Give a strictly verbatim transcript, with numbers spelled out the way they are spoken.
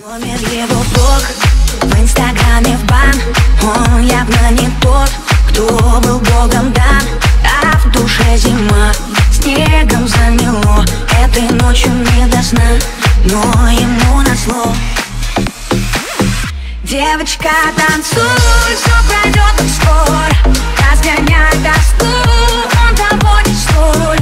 Номер его блог, в инстаграме в бан. Он явно не тот, кто был богом дан. А в душе зима, снегом замело. Этой ночью не до сна, но ему назло. Девочка, танцуй, все пройдет так скоро. Разгоняй тоску, он того не стоит.